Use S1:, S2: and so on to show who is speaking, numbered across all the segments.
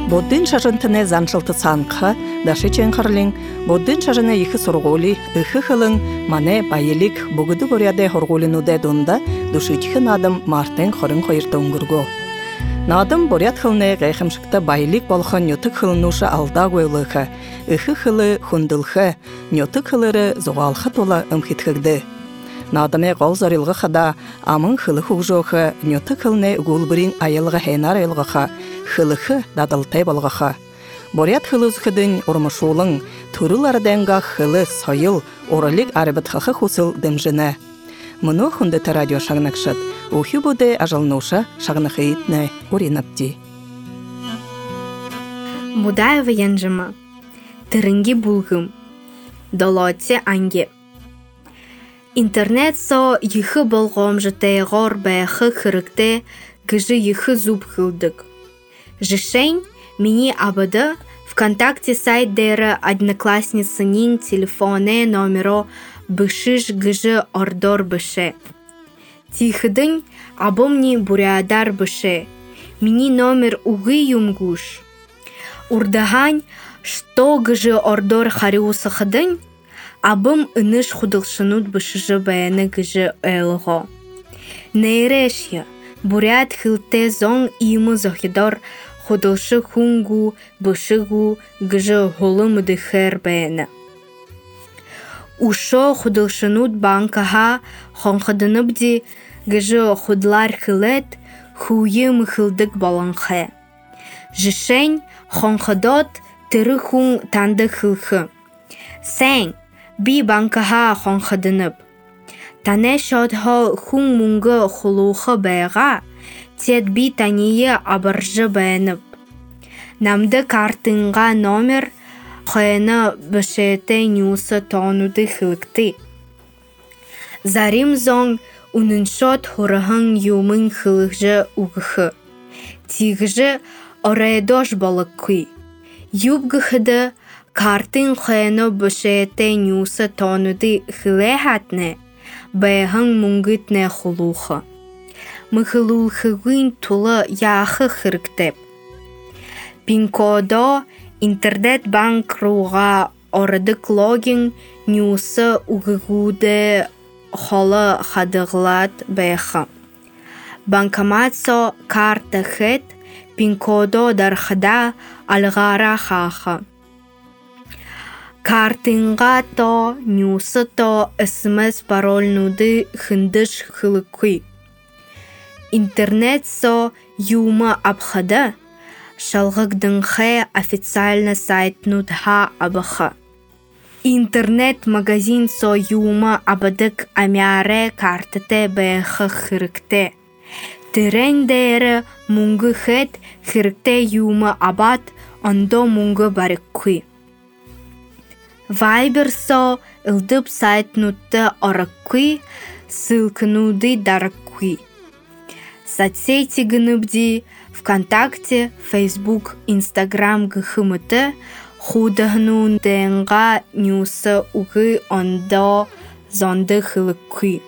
S1: Боддын шажынтыны заншылты санқы, дашы ченқырлың, боддын шажыны екі сұрғолы, үхі қылың, мане байылік бұғыды көряде хорғолынуде донда, душычхы надым мартын қырын қойырты ұңғырго. Надым борят қылны ғайқымшықта байылік болғы нөтік қылынушы алда көйліқы, үхі қылы хүнділқы, нөтік қылыры зоғалқы тола ұмхетхігді. Надыме қол зарылғы қада, амын қылы құғжоқы, нөтік қылны ғулбырин айылғы хейнар айылғыға, қылықы дадылтай болғыға. Борят қылы үзкідін ұрмышулың, тұрыларденға қылы сайыл, орылық арыбытқақы құсыл дымжыны. Мұны хүндеті радио шағынықшыд, ұхи бұды ажалнуша шағынықы етні оринапти.
S2: Будаева янжыма. Тырынги булгым. Долоте анге. Интернет со йхы болғом жытай ғор бәйхы қырыкте гыжы йхы зуб хылдык. Жышень мини абады ВКонтакте сайт дәрі одноклассницының телефоне номеро бышыш гыжы ордор быше. Тихыдың абомни бурядар быше. Мини номер уғы юмгуш. Урдагань, что гыжы ордор хариусы хыдың, абым ыныш худылшынут бышыжы бәяны гыжы әліғо. Нейрешья, бурят хылте зоң имы зохидор худылшы хунгу бышыгу гыжы холым дыхер бәяны. Ушо худылшынут банкаға хонхыдыныбди гыжы худлар хылет хуйым хылдык баланхэ. Жышень хонхыдот тыры хун танды хылхы. Сәң, би банкаға хонхыдынып. Тане шодхо хун мунғы хулуқы бәйға, тет би тание абыржы бәйініп. Намды картынға номер қойыны бішеті нюсы тонуды хылыкты. Зарим зоң уныншот хурығын юмын хылықжы уғықы. Тигжы орайдош балык күй. Юбгыхыды картын қойыны бішеті нюсы тонуды хылы хатны, бәйғын мұңгытны хулуқы. Мұхылуқығын тұлы яқы хырктеп. Пинкодо интернет банк руға орыдық логин нюсы уғығуды холы қадығылат бәйқы. Банкоматсо карта хет пинкодо дархыда алғара қақы. Картынға то, нюсы то, смс парольнуды хындыш хылықы. Интернет со юмы абхады, шалғықдыңхэ официально сайтнудха абықы. Интернет-магазин со юмы абадык амяре картыте бәйхы хырыкте. Тірен дәрі мұңғы хэт хырыкте юмы абад, ондо мұңғы барыққы. Вайбер со ылдып сайтнутты орыққы, сылкынуды дарыққы. Соцсети гыныбди ВКонтакте, Фейсбук, Инстаграм гыхымыты худағынуынденға нюсы уғы ондо зонды хылыққы.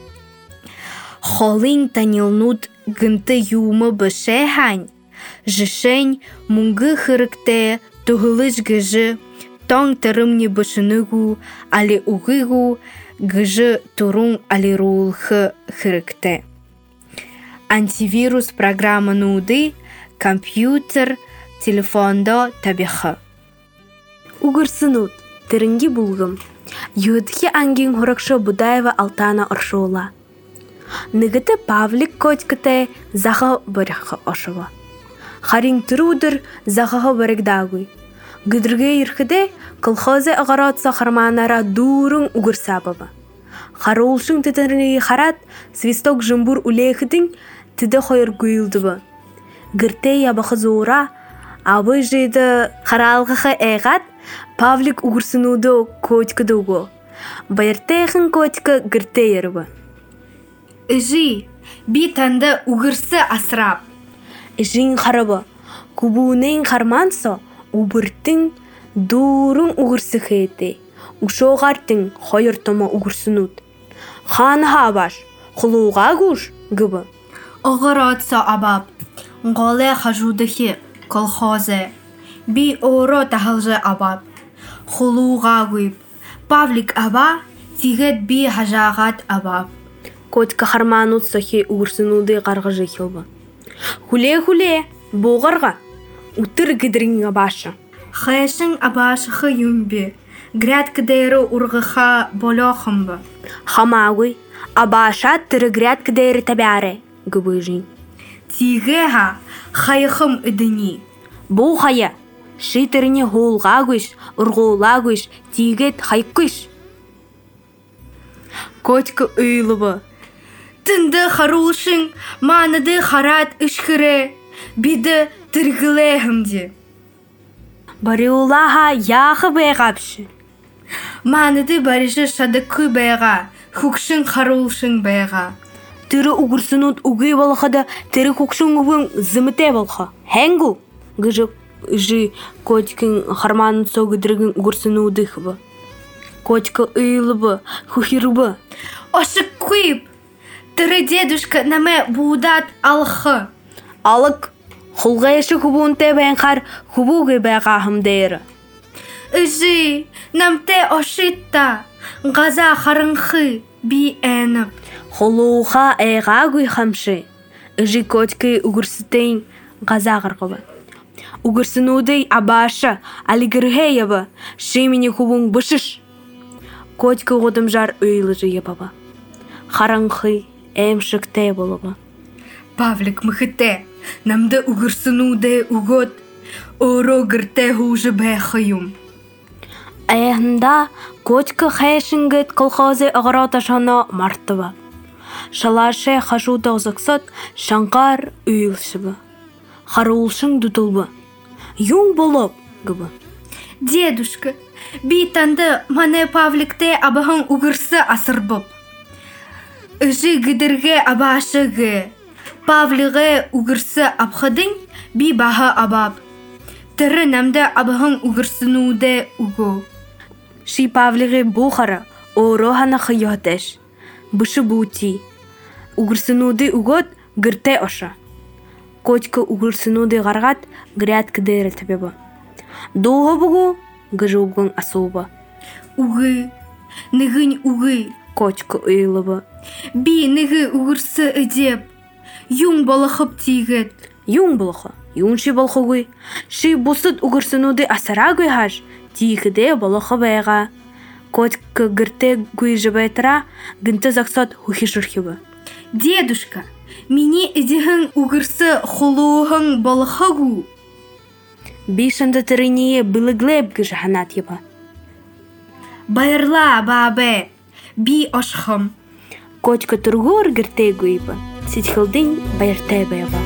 S2: Холын танилнут гынты юмы быше хань, жышень мұңғы хырыкте тұғылыш гыжы, тоң тырымне бышыныгу, али уғығу гыжы турун али рулхы хырыкте. Антивирус программа нуды, компьютер, телефондо табиқы.
S3: Угырсынут, тірінгі бұлғым. Юдхи ангин хоракшо Будаева Алтана оршула. Нігіті Павлик котькіте заға барықы ошыва. Харин түрудыр заға барықдағуй. Гүдірге ерхіде колхозе ағаратса қарманара дурың угырсабаба. Харулшың тетірінеге харат свисток жымбур улейхідің тіді қойыр гүйлдібі. Гірте ябақы зуыра, абы жейді қаралғықы әғат Павлик угырсынуды көткідігі. Байыртайхын көткі гірте ерібі.
S2: Ижи, би тәнді угырсы асырап.
S3: Ижин қарабы, күбуінен қармансо, убыртың дурың угырсы хейті. Ушоғартың қойыртыма угырсынуд. Ханы хабаш, құлуға күш гібі.
S2: Оғыр атса абап, ғоле қажудығы, колхозе. Би оро тахалжы абап. Хулуға гүйп. Павлик аба, тигет би хажағат абап.
S3: Котка харманут сохи угурсынуды қарғыжы хилбы. Хуле, боғарға. Утыр гидринга башы.
S2: Хайшын абашығы юмби. Гряд кдейрі урғыха болоқымбы.
S3: Хамагуй, абаша тыры гряд кдейрі табяре, гыбы жин.
S2: Тигеха хайхым идыни.
S3: Бұл хая, шитырыне холға гүш, ұрғола гүш, тигет хайкүш. Котка ұйлыбы.
S2: Тынды харулшын, маныды харат үшкірі, биді тіргілегімді.
S3: Бариулаха яхы бәйғапшы.
S2: Маныды барышы шадықы бәйға, хукшын харулшын бәйға.
S3: Тыры угурсынут угы балхада, тыры хукшын угын зымыте балха. Хәңгу? Гыжы котикін харманын соғыдыргын угурсыну дыхыбы. Котика ұйлыбы, хухирыбы.
S2: Ошық күйіп, тыры дедушка наме будат алхы.
S3: Алык, хулға еші хубуын тебен қар хубуғы бәға хымдейрі.
S2: Үжі, намте ошитта, ғаза харынхы би әніп.
S3: Хулуға әйға гүй хамшы. Үжі котики угурсытейн ғаза ғырғыбы. Угурсынуды абашы, алигіргейебі, шемені хубуң бышыш. Котика ғодым жар ұйлыжы ебабы. Харынхы әмшікте болыбы.
S2: Павлик мыхыте, намды угурсынуды угод, оро гірте хужы бәхыюм.
S3: Әйхында котика хайшынгыт колхозы ағыраташаны мартыбы. Шалашы хашу тоғзықсат шанқар үйілшібі. Харулшың дұтылбы. Юң болып гыбы.
S2: Дедушка, би танды мане Павликте абахын угырсы асырбып. Үжі гідірге абашығы. Павлиғы угырсы абхадың би баха абап. Тыры намды абахын угырсынуды угу.
S3: Ши Павлиғы бұхара орохана хыйотеш. Бышы бути. Угырсынуды угод гірте оша. Котика угырсынуды ғарғат гряд кдейрі табебі. Доғы бұғу гыжы угын асуба.
S2: Угы, нығын угы.
S3: Котика ұйлыбы.
S2: Би нығы угырсы өдеп. Юң балықып тигет.
S3: Юң бұлықы, юң ши бұлықы гүй. Ши бұсыт угырсынуды асыра гүй хаш. Тигіде балықы бәйға. Котика гірте гүй жыбайтыра гінті зақсат хухишырхибы.
S2: Дедушка, мені идіғін угырсы хулуғын балықы гу.
S3: Бишімді тірінее біліглеп гіжі ханат ебі.
S2: Байырла, бабе, би ошхым.
S3: Котика тұрғыр гірте гүйбі. Сетхілдің байыртай бәйба.